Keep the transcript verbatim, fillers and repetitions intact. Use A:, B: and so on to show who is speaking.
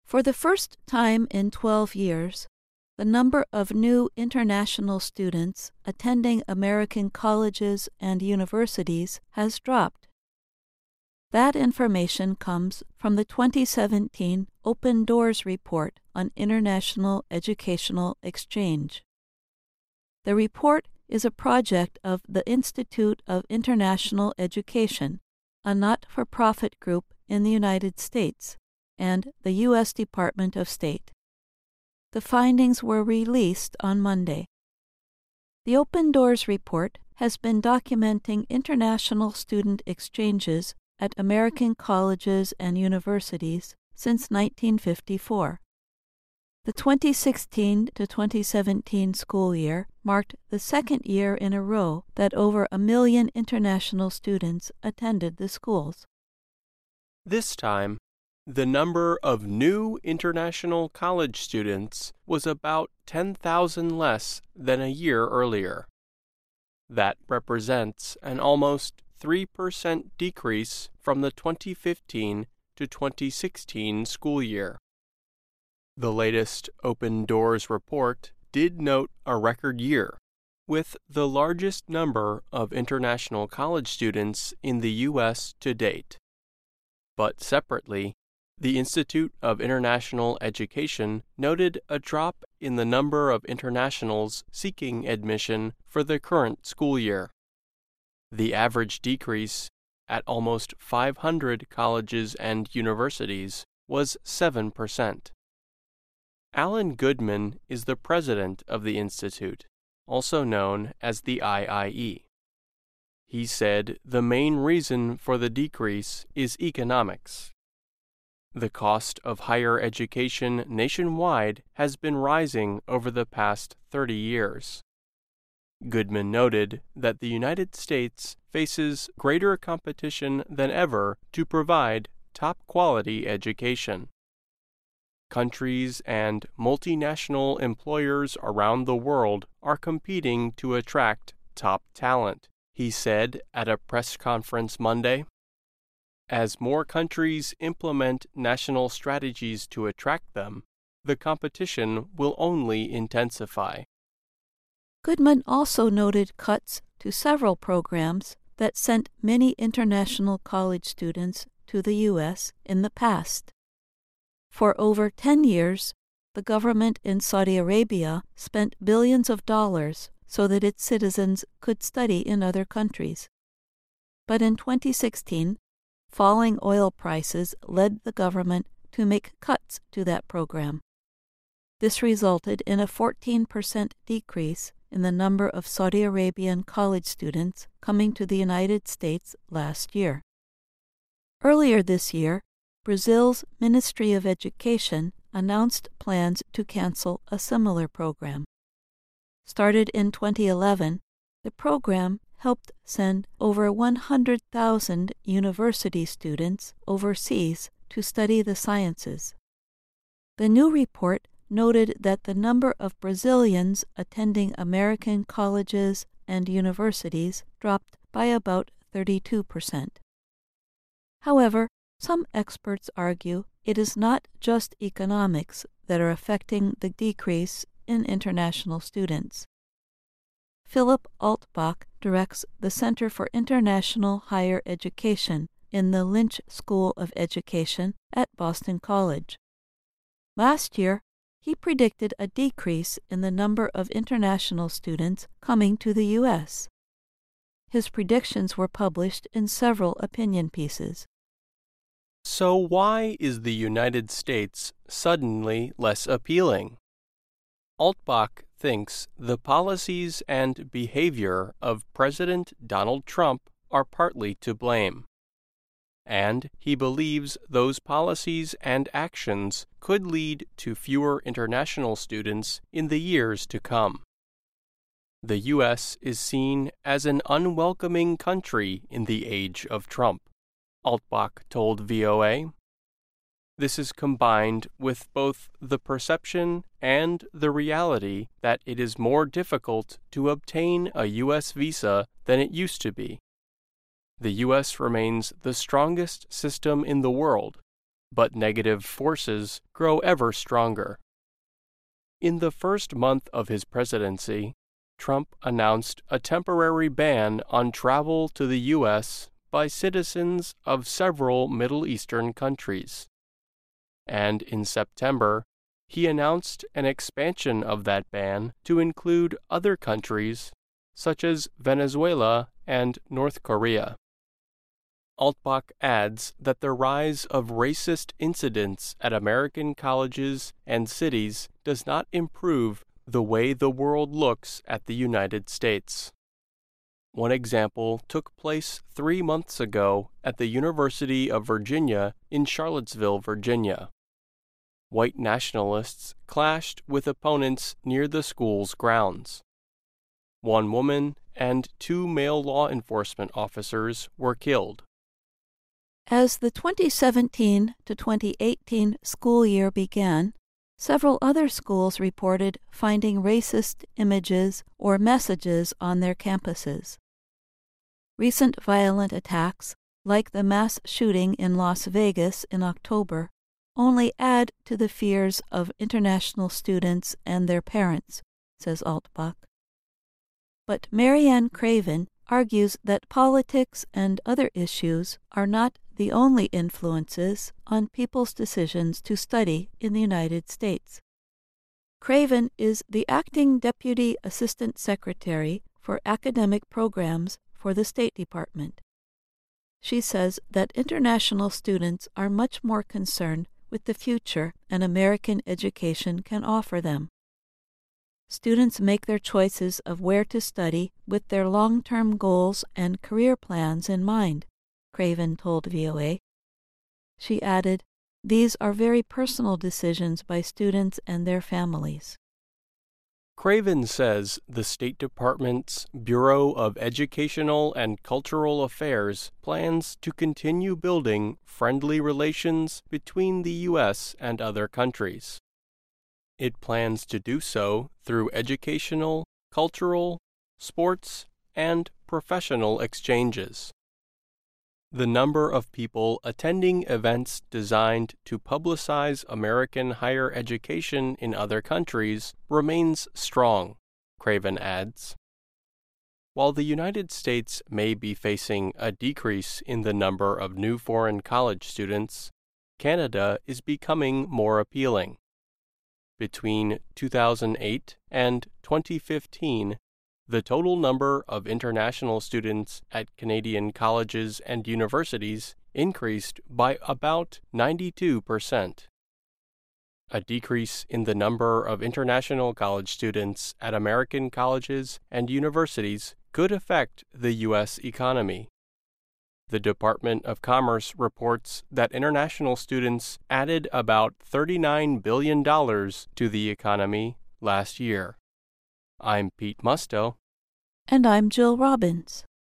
A: For the first time in twelve years, the number of new international students attending American colleges and universities has dropped. That information comes from the twenty seventeen Open Doors Report on International Educational Exchange. The report is a project of the Institute of International Education, a not-for-profit group in the United States, and the U S Department of State. The findings were released on Monday. The Open Doors Report has been documenting international student exchanges at American colleges and universities since nineteen fifty-four. The twenty sixteen to twenty seventeen school year marked the second year in a row that over a million international students attended the schools.
B: This time, the number of new international college students was about ten thousand less than a year earlier. That represents an almost three percent decrease from the twenty fifteen to twenty sixteen school year. The latest Open Doors report did note a record year, with the largest number of international college students in the U S to date. But separately, the Institute of International Education noted a drop in the number of internationals seeking admission for the current school year. The average decrease, at almost five hundred colleges and universities, was seven percent. Alan Goodman is the president of the institute, also known as the I I E. He said the main reason for the decrease is economics. The cost of higher education nationwide has been rising over the past thirty years. Goodman noted that the United States faces greater competition than ever to provide top-quality education. Countries and multinational employers around the world are competing to attract top talent, he said at a press conference Monday. As more countries implement national strategies to attract them, the competition will only intensify.
A: Goodman also noted cuts to several programs that sent many international college students to the U S in the past. For over ten years, the government in Saudi Arabia spent billions of dollars so that its citizens could study in other countries. But in twenty sixteen, falling oil prices led the government to make cuts to that program. This resulted in a fourteen percent decrease in the number of Saudi Arabian college students coming to the United States last year. Earlier this year, Brazil's Ministry of Education announced plans to cancel a similar program. Started in twenty eleven, the program helped send over one hundred thousand university students overseas to study the sciences. The new report noted that the number of Brazilians attending American colleges and universities dropped by about thirty-two percent. However, some experts argue it is not just economics that are affecting the decrease in international students. Philip Altbach directs the Center for International Higher Education in the Lynch School of Education at Boston College. Last year, he predicted a decrease in the number of international students coming to the U S. His predictions were published in several opinion pieces.
B: So why is the United States suddenly less appealing? Altbach thinks the policies and behavior of President Donald Trump are partly to blame, and he believes those policies and actions could lead to fewer international students in the years to come. The U S is seen as an unwelcoming country in the age of Trump, Altbach told V O A. This is combined with both the perception and the reality that it is more difficult to obtain a U S visa than it used to be. The U S remains the strongest system in the world, but negative forces grow ever stronger. In the first month of his presidency, Trump announced a temporary ban on travel to the U S by citizens of several Middle Eastern countries. And in September, he announced an expansion of that ban to include other countries such as Venezuela and North Korea. Altbach adds that the rise of racist incidents at American colleges and cities does not improve the way the world looks at the United States. One example took place three months ago at the University of Virginia in Charlottesville, Virginia. White nationalists clashed with opponents near the school's grounds. One woman and two male law enforcement officers were killed.
A: As the twenty seventeen to twenty eighteen school year began, several other schools reported finding racist images or messages on their campuses. Recent violent attacks, like the mass shooting in Las Vegas in October, only add to the fears of international students and their parents, says Altbach. But Marianne Craven argues that politics and other issues are not the only influences on people's decisions to study in the United States. Craven is the acting Deputy Assistant Secretary for Academic Programs for the State Department. She says that international students are much more concerned with the future an American education can offer them. Students make their choices of where to study with their long-term goals and career plans in mind, Craven told V O A. She added, "These are very personal decisions by students and their families."
B: Craven says the State Department's Bureau of Educational and Cultural Affairs plans to continue building friendly relations between the U S and other countries. It plans to do so through educational, cultural, sports, and professional exchanges. The number of people attending events designed to publicize American higher education in other countries remains strong, Craven adds. While the United States may be facing a decrease in the number of new foreign college students, Canada is becoming more appealing. Between two thousand eight and twenty fifteen, the total number of international students at Canadian colleges and universities increased by about ninety-two percent. A decrease in the number of international college students at American colleges and universities could affect the U S economy. The Department of Commerce reports that international students added about thirty-nine billion dollars to the economy last year. I'm Pete Musto.
A: And I'm Jill Robbins.